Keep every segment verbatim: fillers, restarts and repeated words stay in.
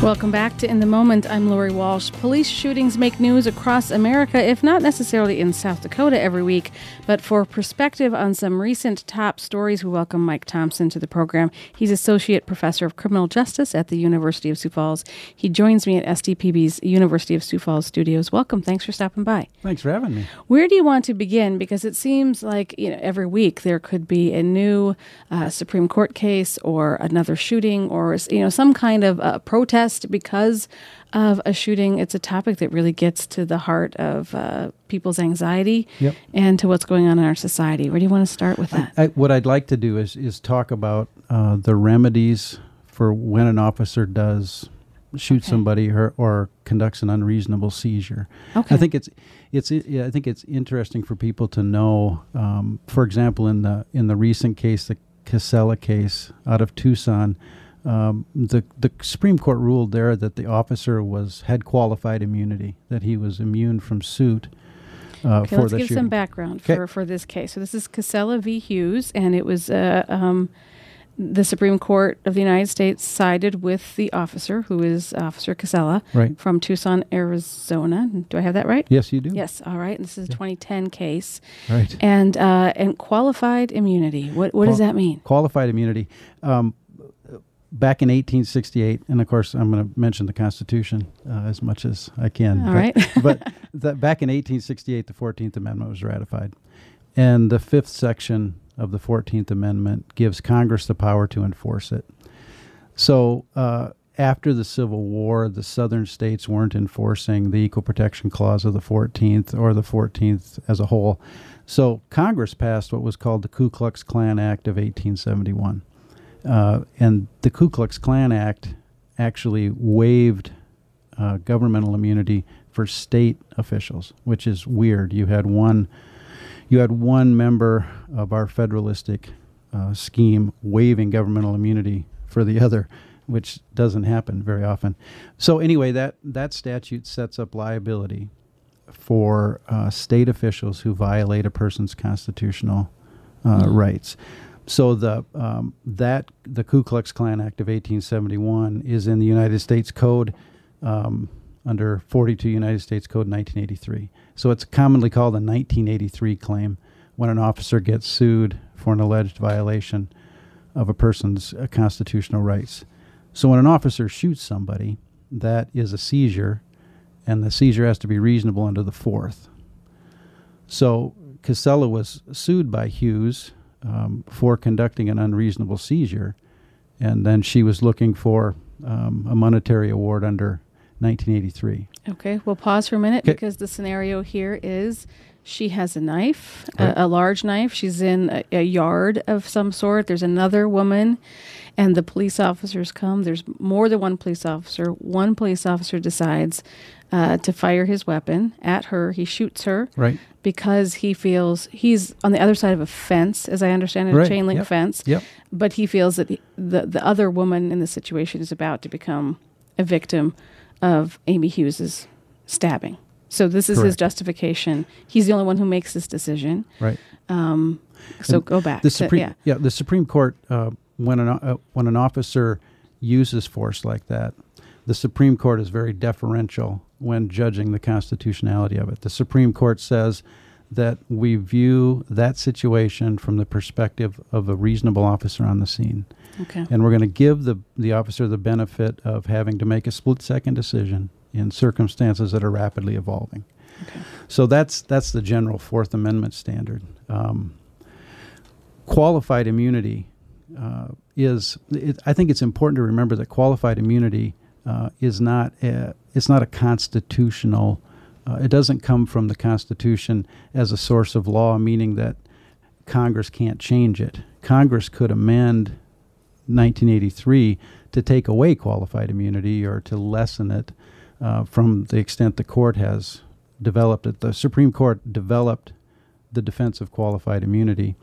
Welcome back to In the Moment. I'm Lori Walsh. Police shootings make news across America, if not necessarily in South Dakota every week. But for perspective on some recent top stories, we welcome Mike Thompson to the program. He's Associate Professor of Criminal Justice at the University of Sioux Falls. He joins me at S D P B's University of Sioux Falls studios. Welcome. Thanks for stopping by. Thanks for having me. Where do you want to begin? Because it seems like, you know, every week there could be a new uh, Supreme Court case or another shooting or, you know, some kind of uh, protest because of a shooting. It's a topic that really gets to the heart of uh, people's anxiety yep. and to what's going on in our society. Where do you want to start with that? I, I, what I'd like to do is, is talk about uh, the remedies for when an officer does shoot okay. somebody or, or conducts an unreasonable seizure. Okay. I think it's it's I think it's interesting for people to know. Um, for example, in the in the recent case, the Casella case out of Tucson. Um, the the Supreme Court ruled there that the officer was had qualified immunity, that he was immune from suit uh, okay, for let's the give shooting. some background Okay. for, for this case. So this is Casella v. Hughes, and it was uh, um, the Supreme Court of the United States sided with the officer, who is Officer Casella, Right. from Tucson, Arizona. Do I have that right? Yes, you do. Yes. All right. And this is a Yeah. twenty ten case. Right. And uh, and qualified immunity. What what Qual- does that mean? Qualified immunity. Um, back in eighteen sixty-eight, and of course I'm going to mention the Constitution uh, as much as I can. All but, right. but the, back in eighteen sixty-eight, the fourteenth Amendment was ratified. And the fifth section of the fourteenth Amendment gives Congress the power to enforce it. So uh, after the Civil War, the southern states weren't enforcing the Equal Protection Clause of the fourteenth or the fourteenth as a whole. So Congress passed what was called the Ku Klux Klan Act of eighteen seventy-one. Uh, and the Ku Klux Klan Act actually waived uh, governmental immunity for state officials, which is weird. You had one, you had one member of our federalistic uh, scheme waiving governmental immunity for the other, which doesn't happen very often. So anyway, that that statute sets up liability for uh, state officials who violate a person's constitutional uh, mm-hmm. rights. So the um, that the Ku Klux Klan Act of eighteen seventy-one is in the United States Code um, under forty-two United States Code nineteen eighty-three. So it's commonly called a nineteen eighty-three claim when an officer gets sued for an alleged violation of a person's uh, constitutional rights. So when an officer shoots somebody, that is a seizure, and the seizure has to be reasonable under the fourth. So Casella was sued by Hughes Um, for conducting an unreasonable seizure, and then she was looking for um, a monetary award under nineteen eighty-three. Okay, we'll pause for a minute 'Kay. because the scenario here is she has a knife, Right. a, a large knife. She's in a, a yard of some sort. There's another woman, and the police officers come. There's more than one police officer. One police officer decides uh, to fire his weapon at her. He shoots her. Right. Because he feels he's on the other side of a fence, as I understand it, Right. a chain link Yep. fence. Yep. But he feels that the, the the other woman in the situation is about to become a victim of Amy Hughes's stabbing. So this is his Correct. justification. He's the only one who makes this decision. Right. Um, so And go back. The to- Supreme, yeah. the Supreme Court, uh, when an uh, when an officer uses force like that, the Supreme Court is very deferential when judging the constitutionality of it. The Supreme Court says that we view that situation from the perspective of a reasonable officer on the scene. Okay. And we're going to give the, the officer the benefit of having to make a split-second decision in circumstances that are rapidly evolving. Okay. So that's that's the general Fourth Amendment standard. Um, qualified immunity uh, is, it, I think it's important to remember that qualified immunity uh, is not a, it's not a constitutional, uh, it doesn't come from the Constitution as a source of law, meaning that Congress can't change it. Congress could amend nineteen eighty-three to take away qualified immunity or to lessen it uh, from the extent the court has developed it. The Supreme Court developed the defense of qualified immunity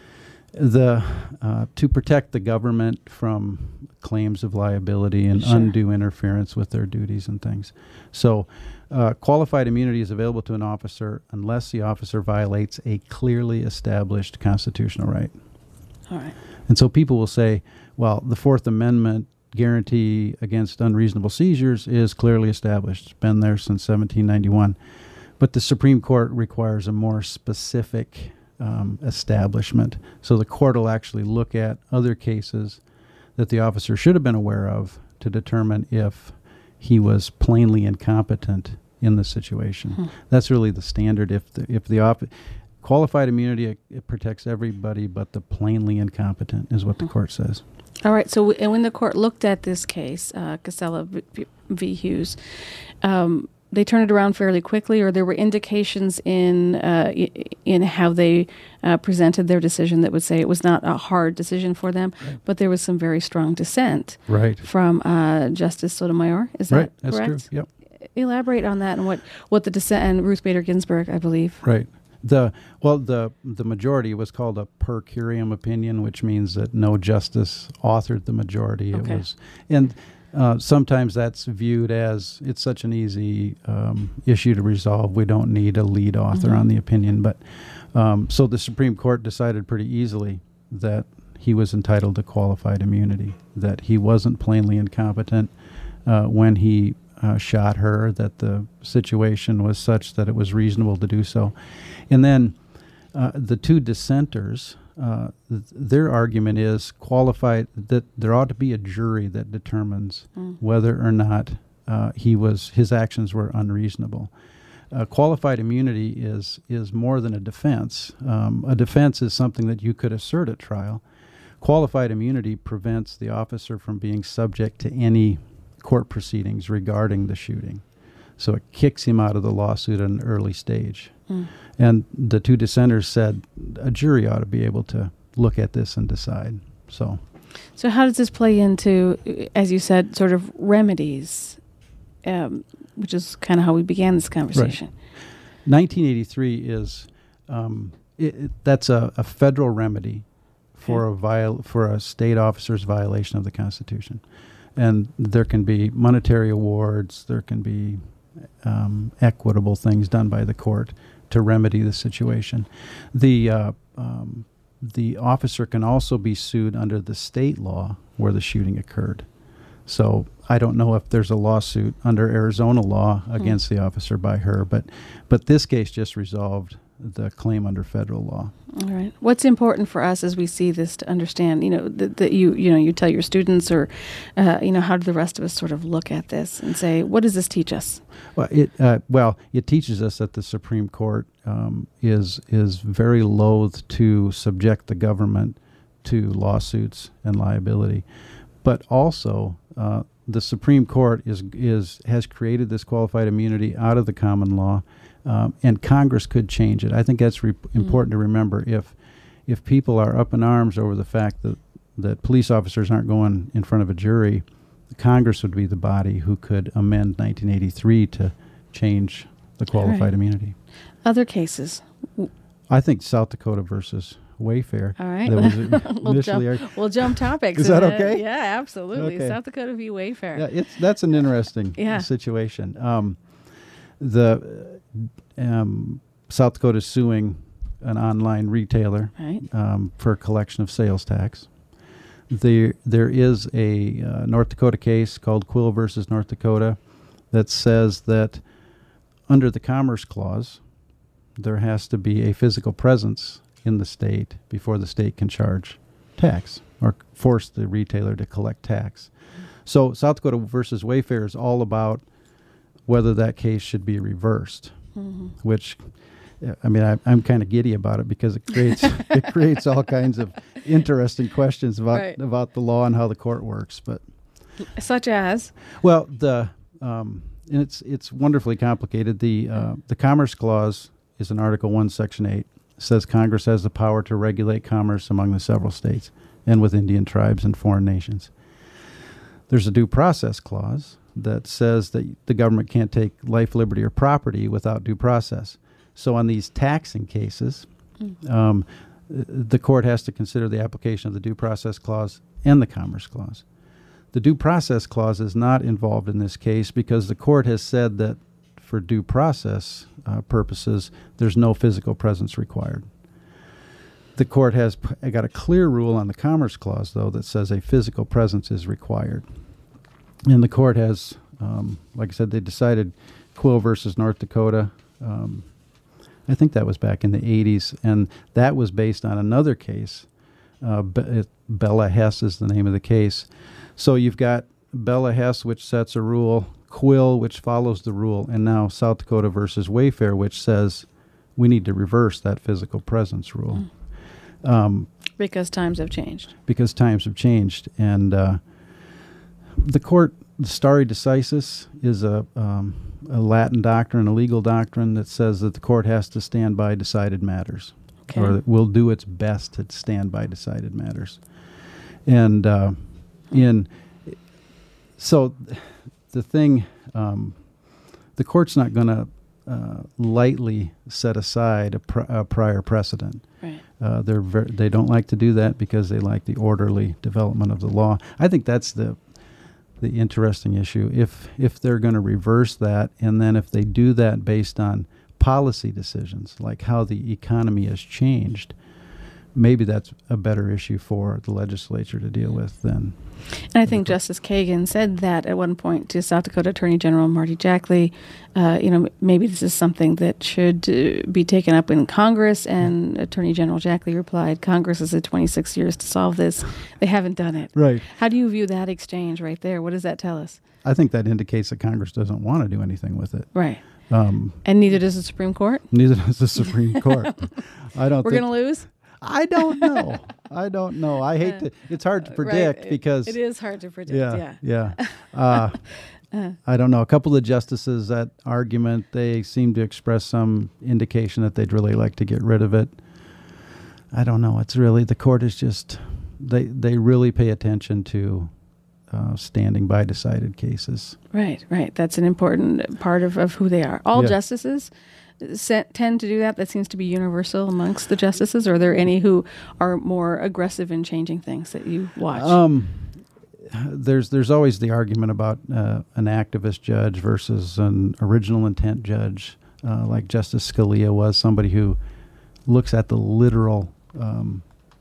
the uh, to protect the government from claims of liability and Sure. undue interference with their duties and things. So uh, qualified immunity is available to an officer unless the officer violates a clearly established constitutional right. All right. And so people will say, well, the Fourth Amendment guarantee against unreasonable seizures is clearly established. It's been there since seventeen ninety-one. But the Supreme Court requires a more specific um, establishment. So the court will actually look at other cases that the officer should have been aware of to determine if he was plainly incompetent in the situation. Hmm. That's really the standard. If the, if the op- qualified immunity, it, it protects everybody but the plainly incompetent is what hmm. the court says. All right. So w- when the court looked at this case, uh, Casella v. v. Hughes, um, they turned it around fairly quickly, or there were indications in uh, in how they uh, presented their decision that would say it was not a hard decision for them, right. but there was some very strong dissent right. from uh, Justice Sotomayor. Is that right. correct? That's true. Yep. Elaborate on that and what, what the dissent, and Ruth Bader Ginsburg, I believe. Right. The well, the the majority was called a per curiam opinion, which means that no justice authored the majority. Okay. It was and. Uh, sometimes that's viewed as it's such an easy um, issue to resolve. We don't need a lead author mm-hmm. on the opinion. But um, so the Supreme Court decided pretty easily that he was entitled to qualified immunity, that he wasn't plainly incompetent uh, when he uh, shot her, that the situation was such that it was reasonable to do so. And then uh, the two dissenters, Uh, th- their argument is qualified that there ought to be a jury that determines mm. whether or not uh, he was his actions were unreasonable. Uh, qualified immunity is is more than a defense. Um, a defense is something that you could assert at trial. Qualified immunity prevents the officer from being subject to any court proceedings regarding the shooting. So it kicks him out of the lawsuit at an early stage. Mm. And the two dissenters said a jury ought to be able to look at this and decide. So, so how does this play into, as you said, sort of remedies, um, which is kind of how we began this conversation? Right. nineteen eighty-three is um, it, it, that's a, a federal remedy for okay. a viol- for a state officer's violation of the Constitution, and there can be monetary awards, there can be um, equitable things done by the court to remedy the situation. The uh, um, the officer can also be sued under the state law where the shooting occurred. So I don't know if there's a lawsuit under Arizona law against mm. the officer by her, but but this case just resolved the claim under federal law. All right. What's important for us as we see this to understand, you know, that, that you, you know, you tell your students or, uh, you know, how do the rest of us sort of look at this and say, what does this teach us? Well, it uh, well, it teaches us that the Supreme Court um, is is very loath to subject the government to lawsuits and liability, but also uh, the Supreme Court is is has created this qualified immunity out of the common law. Um, and Congress could change it. I think that's re- important mm. to remember. If if people are up in arms over the fact that, that police officers aren't going in front of a jury, Congress would be the body who could amend nineteen eighty-three to change the qualified right. immunity. Other cases? I think South Dakota versus Wayfair. All right. we'll, jump, ar- we'll jump topics. Is that okay? Yeah, absolutely. Okay. South Dakota v. Wayfair. Yeah, it's that's an interesting yeah. situation. Um, the um, South Dakota is suing an online retailer right. um, for a collection of sales tax. There, there is a uh, North Dakota case called Quill versus North Dakota that says that under the Commerce Clause, there has to be a physical presence in the state before the state can charge tax or force the retailer to collect tax. So South Dakota versus Wayfair is all about whether that case should be reversed, mm-hmm. which, I mean, I, I'm kind of giddy about it because it creates it creates all kinds of interesting questions about right. about the law and how the court works. But such as, well, the um, and it's it's wonderfully complicated. The uh, the Commerce Clause is in Article One, Section Eight. It says Congress has the power to regulate commerce among the several states and with Indian tribes and foreign nations. There's a Due Process Clause that says that the government can't take life, liberty, or property without due process. So on these taxing cases, mm-hmm. um, the court has to consider the application of the Due Process Clause and the Commerce Clause. The Due Process Clause is not involved in this case because the court has said that for due process uh, purposes, there's no physical presence required. The court has p- got a clear rule on the Commerce Clause, though, that says a physical presence is required. and the court has, um, like I said, they decided Quill versus North Dakota. Um, I think that was back in the eighties, and that was based on another case. Uh, Be- Bella Hess is the name of the case. So you've got Bella Hess, which sets a rule, Quill, which follows the rule, and now South Dakota versus Wayfair, which says we need to reverse that physical presence rule. Mm. Um, because times have changed. Because times have changed. And uh, the court, stare decisis, is a, um, a Latin doctrine, a legal doctrine that says that the court has to stand by decided matters. Okay. Or that will do its best to stand by decided matters. And uh, in so the thing, um, the court's not going to uh, lightly set aside a, pr- a prior precedent. Right. Uh, they're ver- they don't like to do that because they like the orderly development of the law. I think that's the the interesting issue. If if they're going to reverse that, and then if they do that based on policy decisions, like how the economy has changed, maybe that's a better issue for the legislature to deal with than. And I think Justice Kagan said that at one point to South Dakota Attorney General Marty Jackley. Uh, you know, maybe this is something that should uh, be taken up in Congress. And Attorney General Jackley replied, "Congress has had twenty-six years to solve this. They haven't done it." Right. How do you view that exchange right there? What does that tell us? I think that indicates that Congress doesn't want to do anything with it. Right. Um, and neither does the Supreme Court? Neither does the Supreme Court. I don't We're think, going to lose? I don't know. I don't know. I hate to, it's hard to predict right. because. It is hard to predict, yeah. Yeah. Yeah. Uh, uh, I don't know. A couple of justices, that argument, they seem to express some indication that they'd really like to get rid of it. I don't know. It's really, the court is just, they, they really pay attention to Uh, standing by decided cases. Right, right. That's an important part of, of who they are. All yeah. justices se- tend to do that. That seems to be universal amongst the justices. Or are there any who are more aggressive in changing things that you watch? Um, there's there's always the argument about uh, an activist judge versus an original intent judge, uh, like Justice Scalia was, somebody who looks at the literal um,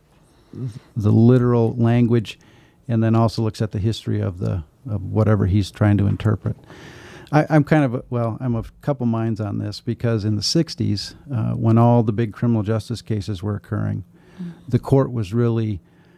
the literal language, and then also looks at the history of the of whatever he's trying to interpret. I, I'm kind of, a, well, I'm of a couple minds on this, because in the sixties, uh, when all the big criminal justice cases were occurring, mm-hmm. the court was really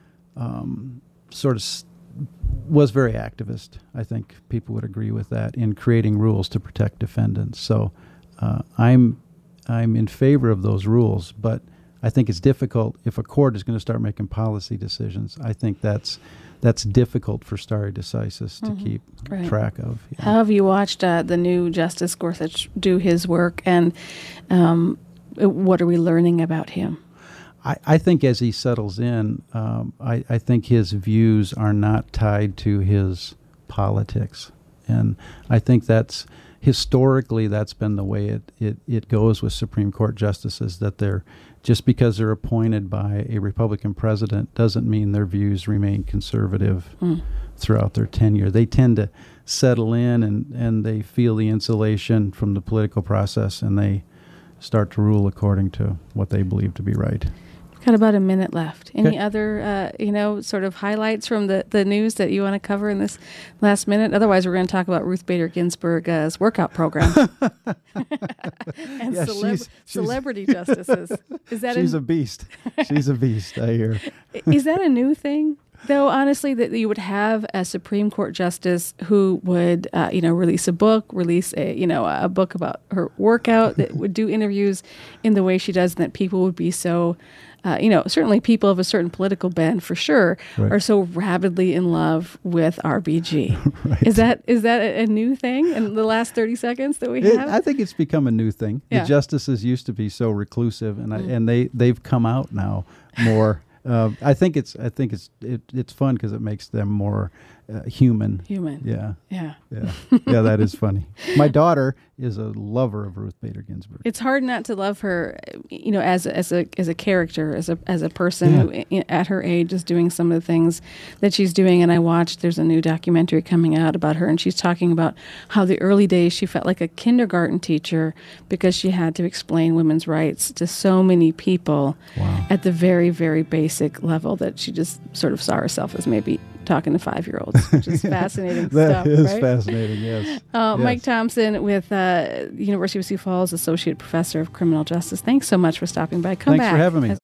um, sort of, st- was very activist. I think people would agree with that, in creating rules to protect defendants. So uh, I'm I'm in favor of those rules, but I think it's difficult if a court is going to start making policy decisions. I think that's that's difficult for stare decisis to mm-hmm. keep right. track of. Yeah. How have you watched uh, the new Justice Gorsuch do his work, and um, what are we learning about him? I, I think as he settles in, um, I, I think his views are not tied to his politics. And I think that's, historically, that's been the way it, it, it goes with Supreme Court justices, that they're, just because they're appointed by a Republican president doesn't mean their views remain conservative mm. throughout their tenure. They tend to settle in, and, and they feel the insulation from the political process, and they start to rule according to what they believe to be right. Got about a minute left. Any okay. other, uh, you know, sort of highlights from the, the news that you want to cover in this last minute? Otherwise, we're going to talk about Ruth Bader Ginsburg's workout program and yeah, celeb- she's, she's celebrity justices. Is that she's a, a beast. She's a beast, I hear. Is that a new thing? Though, honestly, that you would have a Supreme Court justice who would, uh, you know, release a book, release a, you know, a book about her workout, that would do interviews in the way she does, and that people would be so, uh, you know, certainly people of a certain political bent, for sure, right. are so rabidly in love with R B G. Right. Is that is that a, a new thing in the last thirty seconds that we it, have? I think it's become a new thing. Yeah. The justices used to be so reclusive, and mm. I, and they they've come out now more. Uh, I think it's I think it's it, it's fun because it makes them more uh, human. Human. Yeah. Yeah. Yeah. Yeah. That is funny. My daughter is a lover of Ruth Bader Ginsburg. It's hard not to love her, you know, as a, as a as a character, as a as a person yeah. who, at her age, is doing some of the things that she's doing. And I watched, there's a new documentary coming out about her, and she's talking about how the early days she felt like a kindergarten teacher because she had to explain women's rights to so many people wow. at the very, very basic level, that she just sort of saw herself as maybe talking to five-year-olds, which is fascinating that stuff. That is right? fascinating, yes. Uh, yes. Mike Thompson with uh, University of Sioux Falls, Associate Professor of Criminal Justice. Thanks so much for stopping by. Come Thanks back. for having me.